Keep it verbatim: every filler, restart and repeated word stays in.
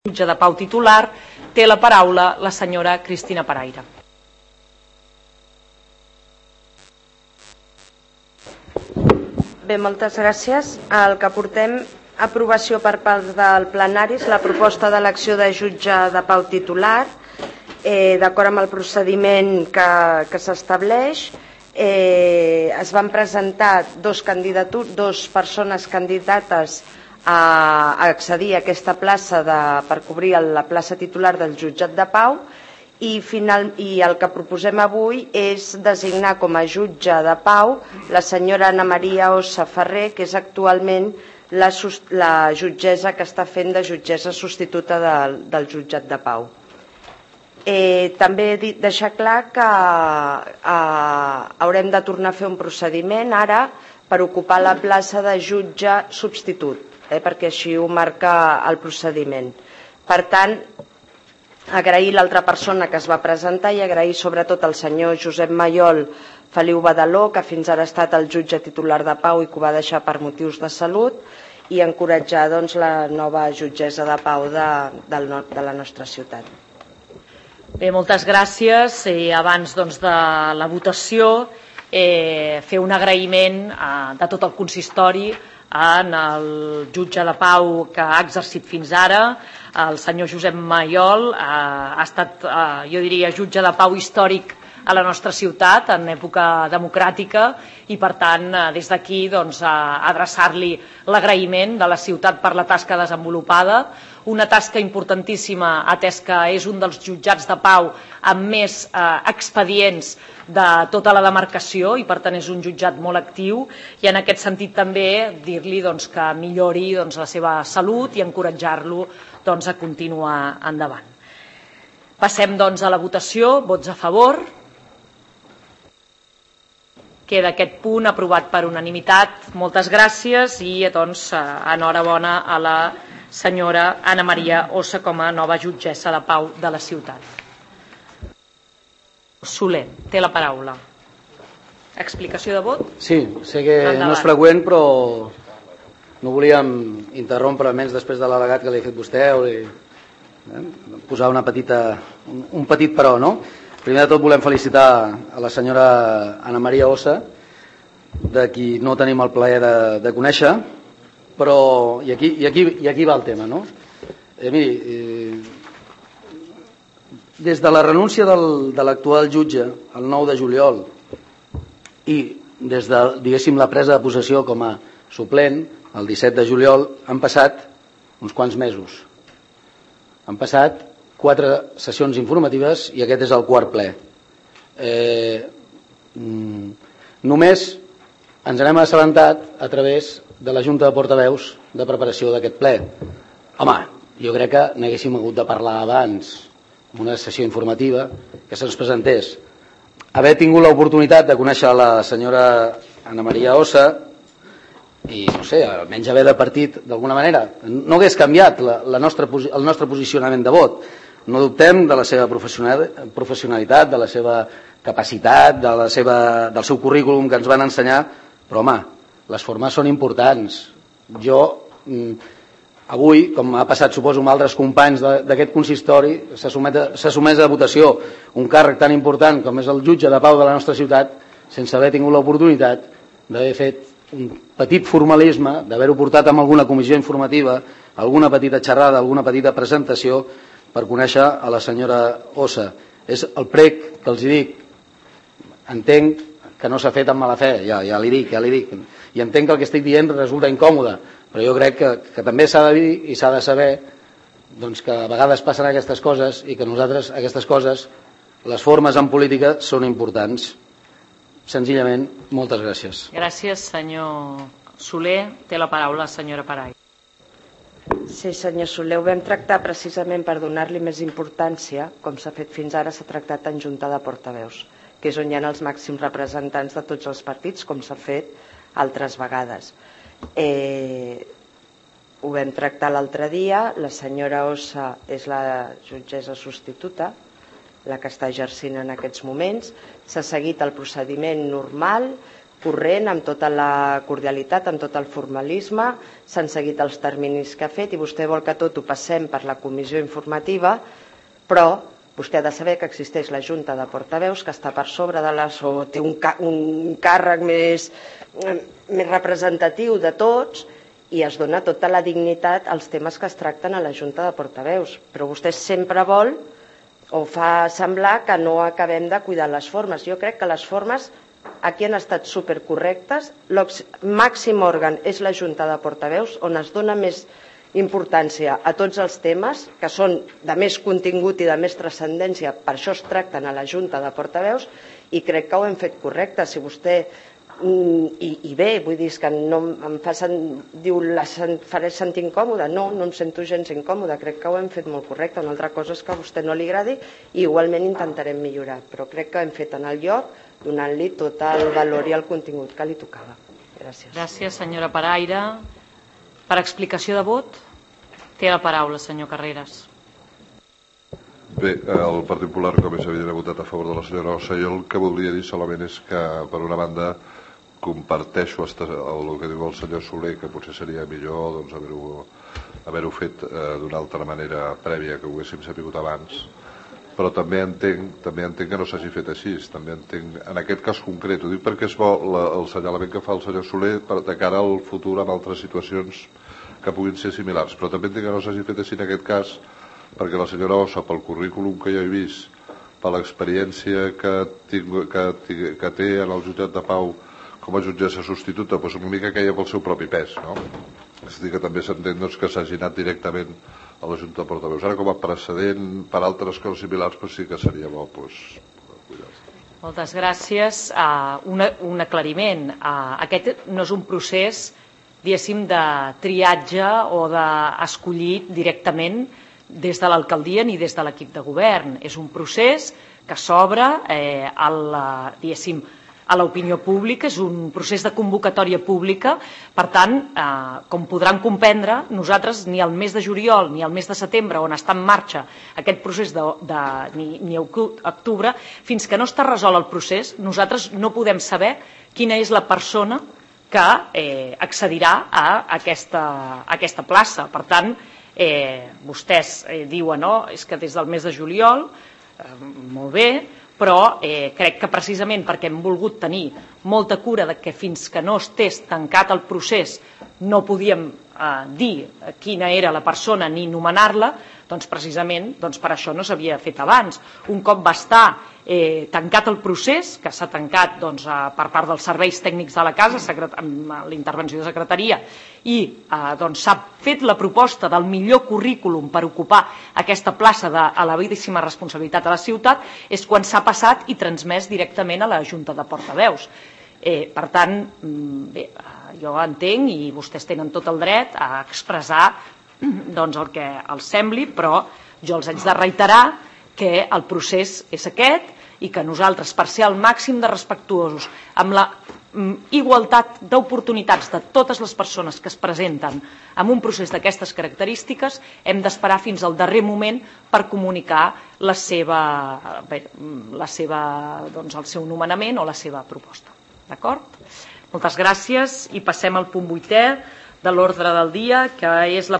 jutge de pau titular, té la paraula la senyora Cristina Paraire. Bé, moltes gràcies. El que portem a aprovació per part del plenari és la proposta d'elecció de jutge de pau titular, eh, d'acord amb el procediment que, que s'estableix. Eh, es van presentar dos, dos persones candidates a accedir a aquesta plaça de, per cobrir la plaça titular del jutjat de pau i, final, i el que proposem avui és designar com a jutge de pau la senyora Ana Maria Ossa Ferrer, que és actualment la, la jutgessa que està fent de jutgessa substituta del, del jutjat de pau. Eh, també deixar clar que eh, haurem de tornar a fer un procediment ara per ocupar la plaça de jutge substitut, eh, perquè així ho marca el procediment. Per tant, agrair l'altra persona que es va presentar i agrair sobretot al senyor Josep Mayol Feliu Badaló, que fins ara ha estat el jutge titular de pau i que ho va deixar per motius de salut, i encoratjar doncs, la nova jutgessa de pau de, de, de la nostra ciutat. Bé, moltes gràcies. I abans doncs, de la votació, eh, fer un agraïment eh, de tot el consistori en el jutge de pau que ha exercit fins ara, el senyor Josep Mayol. Eh, ha estat, eh, jo diria, jutge de pau històric a la nostra ciutat en època democràtica i, per tant, des d'aquí doncs, adreçar-li l'agraïment de la ciutat per la tasca desenvolupada, una tasca importantíssima atès que és un dels jutjats de pau amb més eh, expedients de tota la demarcació i, per tant, és un jutjat molt actiu i, en aquest sentit, també dir-li doncs, que millori doncs, la seva salut i encoratjar-lo doncs, a continuar endavant. Passem doncs, a la votació. Vots a favor. Queda aquest punt aprovat per unanimitat. Moltes gràcies i doncs, enhorabona a la senyora Ana Maria Ossa com a nova jutgessa de pau de la ciutat. Soler, té la paraula. Explicació de vot? Sí, sé que endavant. No és freqüent, però no volíem interrompre menys després de l'al·legat que li ha fet vostè o li... eh? posar una petita, un, un petit però, no? Primer de tot volem felicitar a la senyora Ana Maria Ossa, de qui no tenim el plaer de, de conèixer, però i aquí, i aquí, i aquí va el tema, no? Eh, miri, eh, des de la renúncia del, de l'actual jutge el nou de juliol i des de, diguéssim, la presa de possessió com a suplent el disset de juliol han passat uns quants mesos. Han passat quatre sessions informatives i aquest és el quart ple. Eh, només ens n'hem assabentat a través de la Junta de Portaveus de preparació d'aquest ple. Home, jo crec que n'haguéssim hagut de parlar abans, en una sessió informativa, que se'ns presentés. Haver tingut l'oportunitat de conèixer la senyora Ana Maria Ossa i, no sé, almenys haver de partit d'alguna manera, no hagués canviat la, la nostra, el nostre posicionament de vot. No dubtem de la seva professionalitat, de la seva capacitat, de la seva, del seu currículum que ens van ensenyar, però, home, les formes són importants. Jo, avui, com ha passat, suposo, amb altres companys d'aquest consistori, s'ha sotmès a votació un càrrec tan important com és el jutge de pau de la nostra ciutat, sense haver tingut l'oportunitat d'haver fet un petit formalisme, d'haver-ho portat amb alguna comissió informativa, alguna petita xerrada, alguna petita presentació, per conèixer a la senyora Ossa. És el prec que els dic. Entenc que no s'ha fet amb mala fe, ja, ja li dic, ja li dic. I entenc que el que estic dient resulta incòmode, però jo crec que, que també s'ha de dir i s'ha de saber doncs, que a vegades passen aquestes coses i que nosaltres aquestes coses, les formes en política són importants. Senzillament, moltes gràcies. Gràcies, senyor Soler. Té la paraula la senyora Paraire. Sí, senyor Soler, ho vam tractar precisament per donar-li més importància, com s'ha fet fins ara, s'ha tractat en Junta de Portaveus, que és on hi ha els màxims representants de tots els partits, com s'ha fet altres vegades. Eh, ho vam tractar l'altre dia, la senyora Ossa és la jutgessa substituta, la que està exercint en aquests moments, s'ha seguit el procediment normal, corrent, amb tota la cordialitat, amb tot el formalisme, s'han seguit els terminis que ha fet i vostè vol que tot ho passem per la comissió informativa, però vostè ha de saber que existeix la Junta de Portaveus, que està per sobre de les... o té un, ca un càrrec més, més representatiu de tots i es dona tota la dignitat als temes que es tracten a la Junta de Portaveus. Però vostè sempre vol o fa semblar que no acabem de cuidar les formes. Jo crec que les formes aquí han estat supercorrectes. El màxim òrgan és la Junta de Portaveus, on es dona més importància a tots els temes que són de més contingut i de més transcendència, per això es tracten a la Junta de Portaveus i crec que ho hem fet correcte. Si vostè, i, i bé, vull dir que no em fa, diu, la faré sentir incòmoda, no, no em sento gens incòmoda, crec que ho hem fet molt correcte. Una altra cosa és que a vostè no li agradi i igualment intentarem millorar, però crec que ho hem fet en el lloc, donant-li tot el valor i el contingut que li tocava. Gràcies. Gràcies, senyora Paraire. Per explicació de vot, té la paraula, senyor Carreras. Bé, el Partit Popular, com és evident, ha votat a favor de la senyora Ossa. Jo el que voldria dir solament és que, per una banda, comparteixo el que diu el senyor Soler, que potser seria millor doncs, haver-ho haver-ho fet eh, d'una altra manera prèvia, que ho haguéssim sabut abans, però també entenc, també entenc que no s'hagi fet així. També entenc, en aquest cas concret, ho dic perquè és bo la, el senyalament que fa el senyor Soler per, de cara al futur amb altres situacions que puguin ser similars, però també entenc que no s'hagi fet així en aquest cas perquè la senyora Ossa, pel currículum que jo he vist, per l'experiència que, que, que té en el jutjat de Pau com a jutgessa substituta, doncs una mica queia pel seu propi pes, no? És a dir, que també s'entén doncs, que s'hagi anat directament a la Junta de Portaveus. Ara, com a precedent per altres coses similars, doncs sí que seria bo doncs, cuidar. Moltes gràcies. Uh, un, un aclariment. Uh, aquest no és un procés, diguéssim, de triatge o d'escollir directament des de l'alcaldia ni des de l'equip de govern. És un procés que s'obre eh, a diguéssim, a l'opinió pública, és un procés de convocatòria pública. Per tant, eh, com podran comprendre, nosaltres ni el mes de juliol ni el mes de setembre, on està en marxa aquest procés, de, de, ni, ni octubre, fins que no està resolt el procés, nosaltres no podem saber quina és la persona que eh, accedirà a aquesta, a aquesta plaça. Per tant, eh, vostès eh, diuen, no, és que des del mes de juliol, eh, molt bé, però eh, crec que precisament perquè hem volgut tenir molta cura de que fins que no estés tancat el procés no podíem eh, dir quina era la persona ni nomenar-la, doncs precisament doncs per això no s'havia fet abans. Un cop va estar eh, tancat el procés, que s'ha tancat doncs, eh, per part dels serveis tècnics de la casa, amb la intervenció de secretaria, i eh, doncs, s'ha fet la proposta del millor currículum per ocupar aquesta plaça d'elevadíssima responsabilitat a la ciutat, és quan s'ha passat i transmès directament a la Junta de Portaveus. Eh, per tant, bé, jo entenc i vostès tenen tot el dret a expressar doncs, el que els sembli, però jo els haig de reiterar que el procés és aquest i que nosaltres, per ser al màxim de respectuosos amb la igualtat d'oportunitats de totes les persones que es presenten en un procés d'aquestes característiques, hem d'esperar fins al darrer moment per comunicar la seva, bé, la seva, doncs, el seu nomenament o la seva proposta. D'acord? Moltes gràcies i passem al punt vuitè de l'ordre del dia, que és la